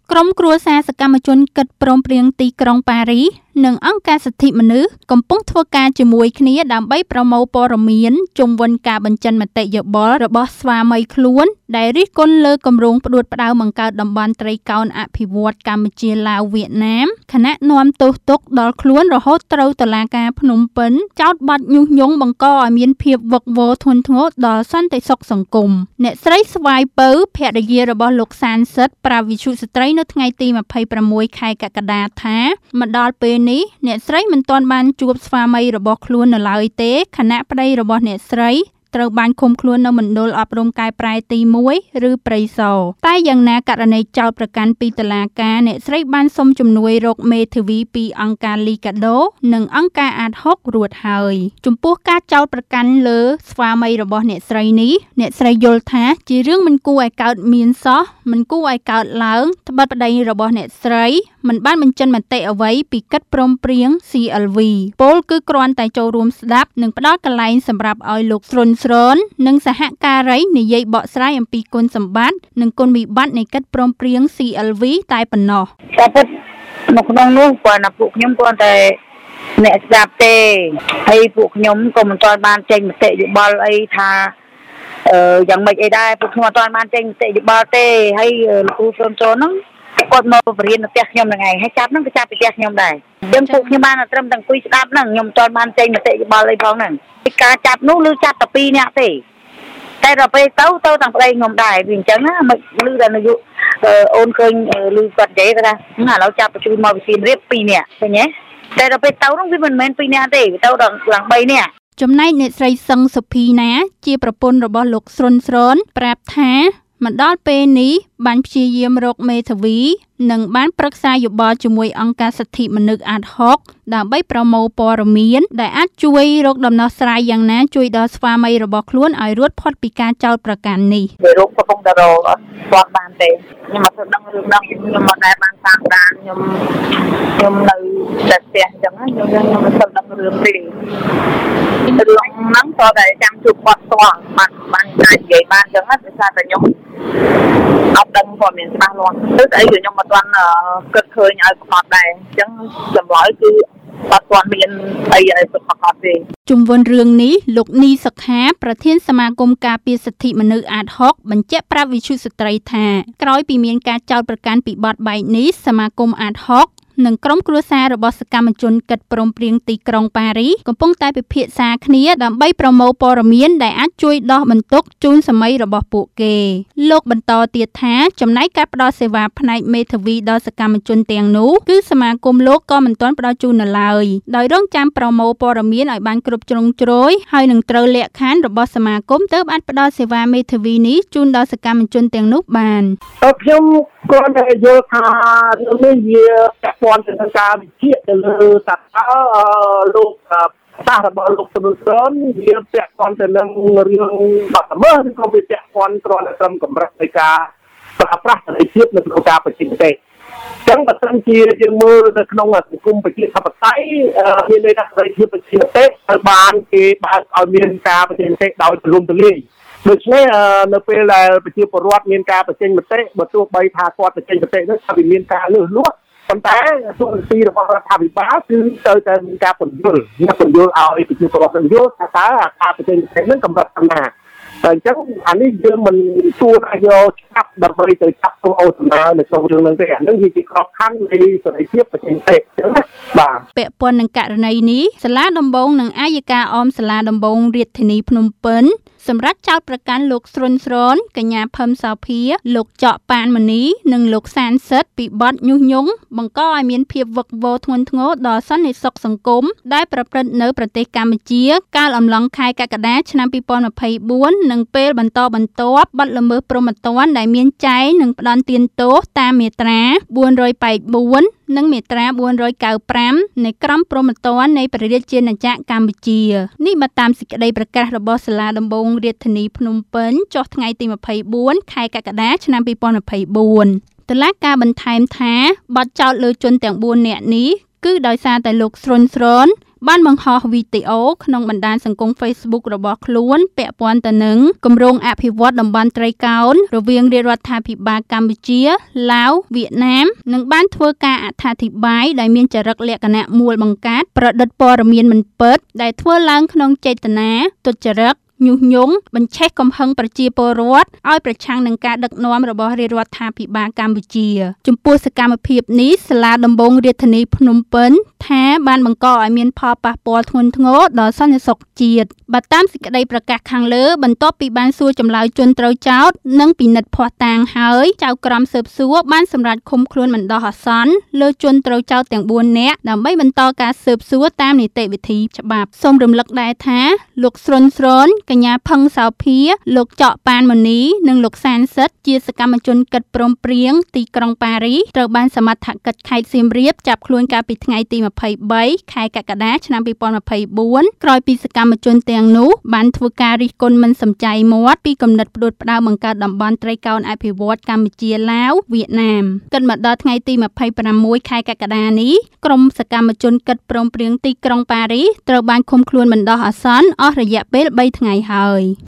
ក្រុមគ្រួសារសកម្មជនកិត្តព្រមព្រៀងទីក្រុងប៉ារីសនិងអង្គការសិទ្ធិមនុស្សកំពុងធ្វើការជាមួយគ្នាដើម្បីប្រមូលព័ត៌មានជុំវិញការបញ្ចេញមតិយោបល់របស់ស្វាមីខ្លួនដែលរិះគន់លើគម្រោងផ្ដួចផ្ដើមបង្កើតតំបន់ត្រីកោណអភិវឌ្ឍន៍កម្ពុជាឡាវវៀតណាមខណៈនាំទោសទុកដល់ខ្លួនរហូតត្រូវតុលាការភ្នំពេញចោទបទញុះញង់បង្កឲ្យមានភាពវឹកវរធ្ងន់ធ្ងរដល់សន្តិសុខសង្គមអ្នកស្រីស្វាយពៅភរិយារបស់លោកសានសិទ្ធប្រាប់វិទ្យុស្ត្រីនៅថ្ងៃទី26ខែកក្កដាថាមកដល់ពេលនេះអ្នកស្រីមិនទាន់បានជួបស្វាមីរបស់ខ្លួននៅឡើយទេខណៈប្តីរបស់អ្នកស្រីត្រូវបានឃុំខ្លួននៅមណ្ឌលអប់រំកែប្រែទី1ឬព្រៃសរតែយ៉ាងណាករណីចោទប្រកាន់ពីតុលាការអ្នកស្រីបានសុំជំនួយរកមេធាវីពីអង្គការលីកាដូនិងអង្គការអាត6រួចហើយចំពោះការចោទប្រកាន់លើស្វាមីរបស់អ្នកស្រីនេះអ្នកស្រីយល់ថាជារឿងមិនគួរឲ្យកើតមានសោះមិនគួរឲ្យកើតឡើងត្បិតប្តីរបស់អ្នកស្រីមិនបានបញ្ចេញមតិអ្វីពីកិត្តព្រមព្រៀង CLV ពលគឺគ្រាន់តែចូលរួមស្ដាប់និងផ្ដល់កន្លែងសម្រាប់ឲ្យលោកស្រុនស្រននិងសហការីនិយាយបកស្រាយអំពីគុណសម្បត្តិនិងគុណវិបត្តិនៃកិត្តព្រមព្រៀង CLV តែប៉ុណ្ណោះតែពិតនៅក្នុងនោះគាត់ណាពួកខ្ញុំគ្រាន់តែអ្នកស្ដាប់ទេហើយពួកខ្ញុំក៏មិនទាន់បានចេញមតិយោបល់អីថាយ៉ាងម៉េចអីដែរពួកខ្ញុំអត់ទាន់បានចេញមតិយោបល់ទេហើយលោកគ្រូស្រនហ្នឹងគាត់មកបរៀននៅផ្ទះខ្ញុំហ្នឹងឯងហើយចាប់ហ្នឹងក៏ចាប់ពីផ្ទះខ្ញុំដែរអញ្ចឹងពួកខ្ញុំបានត្រឹមតែអង្គុយស្ដាប់ហ្នឹងខ្ញុំមិនទាន់បានចេញមតិយោបល់អីផងហ្នឹងការចាប់នោះឬចាប់តែ2នាក់ទេតែដល់ពេលទៅទាំងប្តីខ្ញុំដែរវាអញ្ចឹងណាមិនឮតែនាយកអូនឃើញឮគាត់និយាយថាឥឡូវចាប់បញ្ជូនមកវិសៀនរៀប2នាក់ឃើញទេតែដល់ពេលទៅនោះវាមិនមែន2នាក់ទេវាទៅដល់ឡើង3នាក់ចំណែកអ្នកស្រីសឹងសុភីណាជាប្រពន្ធរបស់លោកស្រុនស្រនប្រាប់ថាមកដល់ពេលនេះបានព្យាយាមរកមេធាវីនិងបានប្រឹក្សាយោបល់ជាមួយអង្គការសិទ្ធិមនុស្សអាត6ដើម្បីប្រមូលព័ត៌មានដែលអាចជួយរកដំណោះស្រាយយ៉ាងណាជួយដល់ស្វាមីរបស់ខ្លួនឲ្យរួចផុតពីការចោទប្រកាន់នេះវារកកំពុងតែរកអត់ស្គាល់បានទេខ្ញុំអត់ដឹងរឿងហ្នឹងខ្ញុំអត់ដែលបានតាមដានខ្ញុំនៅតែផ្ទះអញ្ចឹងខ្ញុំមិនសូវដឹងរឿងទេរឿងហ្នឹងក៏តែចាំជួបគាត់ផ្ទាល់បានអាចនិយាយបានអញ្ចឹងណាដោយសារតែខ្ញុំអត់ដឹងព័ត៌មានច្បាស់លាស់ទៅអីខ្ញុំអត់ទាន់គិតឃើញឲ្យកំណត់ដែរអញ្ចឹងចម្លើយគឺអត់ទាន់មានអីឲ្យពិតប្រាកដទេជុំវិញរឿងនេះលោកនីសុខាប្រធានសមាគមការពារសិទ្ធិមនុស្សអាត6បញ្ជាក់ប្រាប់វិទ្យុស្ត្រីថាក្រោយពីមានការចោទប្រកាន់ពីបទបែកនេះសមាគមអាត6និងក្រុមគ្រួសាររបស់សកម្មជនកិត្តព្រមព្រៀងទីក្រុងប៉ារីសកំពុងតែពិភាក្សាគ្នាដើម្បីប្រមូលព័ត៌មានដែលអាចជួយដោះបន្ទុកជូនសាមីរបស់ពួកគេលោកបន្តទៀតថាចំណែកការផ្ដល់សេវាផ្នែកមេធាវីដល់សកម្មជនទាំងនោះគឺសមាគមលោកក៏មិនទាន់ផ្ដល់ជូននៅឡើយដោយរងចាំប្រមូលព័ត៌មានឲ្យបានគ្រប់ជ្រុងជ្រោយហើយនឹងត្រូវលក្ខខណ្ឌរបស់សមាគមទើបអាចផ្ដល់សេវាមេធាវីនេះជូនដល់សកម្មជនទាំងនោះបានខ្ញុំគ្រាន់តែយល់ថានេះវាពាក់ព័ន្ធទៅនឹងការវិភាគទៅលើតើលោកសាសរបស់លោកសុនស្រនវាពាក់ព័ន្ធទៅនឹងរឿងបាត់ល្មើសឬក៏វាពាក់ព័ន្ធគ្រាន់តែត្រឹមកម្រិតនៃការប្រើប្រាស់សេរីភាពនៅក្នុងការបញ្ចេញមតិចឹងបើសិនជាយើងមើលនៅក្នុងសង្គមប្រជាធិបតេយ្យមានន័យថាសេរីភាពបញ្ចេញមតិត្រូវបានគេបើកឲ្យមានការបញ្ចេញមតិដោយទូលំទូលាយដូច្នេះនៅពេលដែលប្រជាពលរដ្ឋមានការបញ្ចេញមតិបើទោះបីថាគាត់បញ្ចេញមតិនោះថាវាមានការលើសលួសប៉ុន្តែទូរទីរបស់រដ្ឋាភិបាលគឺត្រូវតែមានការពន្យល់ឲ្យប្រជាពលរដ្ឋយល់ថាតើការបញ្ចេញមតិនឹងកម្រិតប៉ុណ្ណាតែអញ្ចឹងអានេះយើងមិនគួរតែយកចាប់ដើម្បីទៅចាប់ទោសអូសនានៅក្នុងរឿងហ្នឹងទេអានេះវាជាក្របខ័ណ្ឌនៃសេរីភាពបញ្ចេញមតិអញ្ចឹងណាបាទពាក់ព័ន្ធនឹងករណីនេះសាលាដំបងនិងអាយកាអមសាលាដំបងរាជធានីភ្នំពេញសម្រាប់ចោទប្រកាន់លោកស្រុនស្រនកញ្ញាផឹមសោភាលោកចော့ប៉ានមនីនិងលោកសានសិទ្ធពីបទញុះញង់បង្កឲ្យមានភាពវឹកវរធ្ងន់ធ្ងរដល់សន្តិសុខសង្គមដែលប្រព្រឹត្តនៅប្រទេសកម្ពុជាកាលអំឡុងខែកក្កដាឆ្នាំ2024និងពេលបន្តបន្ទាប់បទល្មើសព្រហ្មទណ្ឌដែលមានចែងនិងផ្ដន្ទាទោសតាមមាត្រា484និងមាត្រា495នៃក្រមព្រហ្មទណ្ឌនៃព្រះរាជាណាចក្រកម្ពុជានេះបើតាមសេចក្តីប្រកាសរបស់សាលាដំបងរាជធានីភ្នំពេញចុះថ្ងៃទី24ខែកក្កដាឆ្នាំ2024តុលាការបន្ថែមថាបទចោទលើជនទាំង4នាក់នេះគឺដោយសារតែលោកស្រុនស្រនបានបង្ហោះវីដេអូក្នុងបណ្ដាញសង្គម Facebook របស់ខ្លួនពាក់ព័ន្ធទៅនឹងគម្រោងអភិវឌ្ឍតំបន់ត្រីកោណរវាងរាជរដ្ឋាភិបាលកម្ពុជាឡាវវៀតណាមនិងបានធ្វើការអត្ថាធិប្បាយដែលមានចរិតលក្ខណៈមូលបង្កើតប្រឌិតព័ត៌មានមិនពិតដែលធ្វើឡើងក្នុងចេតនាទុច្ចរិតញុះញង់បញ្ឆេះកំហឹងប្រជាពលរដ្ឋឲ្យប្រឆាំងនឹងការដឹកនាំរបស់រាជរដ្ឋាភិបាលកម្ពុជាចំពោះសកម្មភាពនេះសាលាដំបងរាជធានីភ្នំពេញថាបានបង្កឲ្យមានផលប៉ះពាល់ធ្ងន់ធ្ងរដល់សន្តិសុខជាតិបើតាមសេចក្តីប្រកាសខាងលើបន្ទាប់ពីបានសួរចម្លើយជនត្រូវចោទនិងពិនិត្យភស្តុតាងហើយចៅក្រមស៊ើបសួរបានសម្រេចឃុំខ្លួនបណ្ដោះអាសន្នលើជនត្រូវចោទទាំង4នាក់ដើម្បីបន្តការស៊ើបសួរតាមនីតិវិធីច្បាប់សូមរំលឹកដែរថាលោកស្រុនស្រនកញ្ញាផឹងសោភាលោកចော့ប៉ានមនីនិងលោកសានសិទ្ធជាសកម្មជនកិត្តព្រមព្រៀងទីក្រុងប៉ារីសត្រូវបានសមត្ថកិច្ចខេត្តសៀមរាបចាប់ខ្លួនកាលពីថ្ងៃទី23ខែកក្កដាឆ្នាំ2024ក្រោយពីសកម្មជនទាំងនោះបានធ្វើការរិះគន់មិនសំចៃមាត់ពីគំនិតផ្ដួចផ្ដើមបង្កើតតំបន់ត្រីកោណអភិវឌ្ឍកម្ពុជាឡាវវៀតណាមគិតមកដល់ថ្ងៃទី26ខែកក្កដានេះក្រុមសកម្មជនកិត្តព្រមព្រៀងទីក្រុងប៉ារីសត្រូវបានឃុំខ្លួនបណ្ដោះអាសន្នអស់រយៈពេល3ថ្ងៃហើយ